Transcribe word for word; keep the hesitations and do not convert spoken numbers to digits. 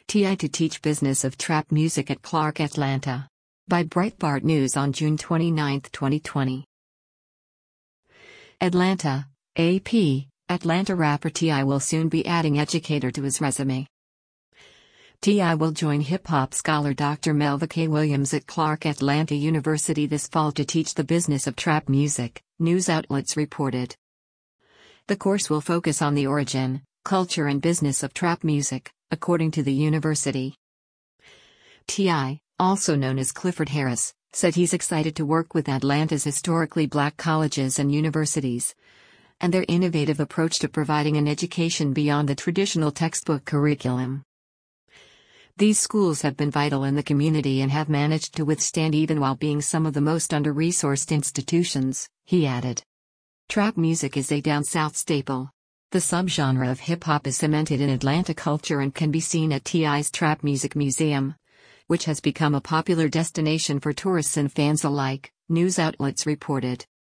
T I to teach business of trap music at Clark Atlanta. By Breitbart News on June twenty-ninth, twenty twenty. Atlanta, A P. Atlanta rapper T I will soon be adding educator to his resume. T I will join hip-hop scholar Doctor Melva K. Williams at Clark Atlanta University this fall to teach the business of trap music, news outlets reported. The course will focus on the origin, culture and business of trap music, according to the university. T I, also known as Clifford Harris, said he's excited to work with Atlanta's historically black colleges and universities, and their innovative approach to providing an education beyond the traditional textbook curriculum. These schools have been vital in the community and have managed to withstand even while being some of the most under-resourced institutions, he added. Trap music is a down-south staple. The subgenre of hip-hop is cemented in Atlanta culture and can be seen at T I's Trap Music Museum, which has become a popular destination for tourists and fans alike, news outlets reported.